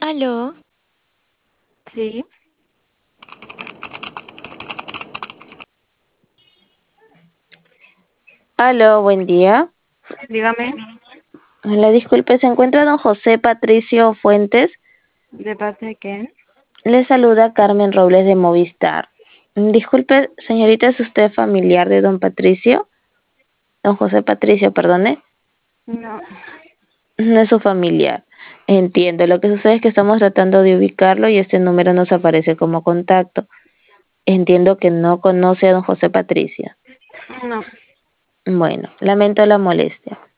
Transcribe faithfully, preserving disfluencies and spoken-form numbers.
Aló, Sí, Aló, buen día. dígame, Hola, disculpe, ¿se encuentra don José Patricio Fuentes? ¿de parte de quién? Le saluda Carmen Robles de Movistar. Disculpe, señorita, ¿es usted familiar de don Patricio? Don José Patricio, perdone. No, No es su familiar. Entiendo, lo que sucede es que estamos tratando de ubicarlo y este número nos aparece como contacto. Entiendo que no conoce a don José Patricio. no, Bueno, lamento la molestia.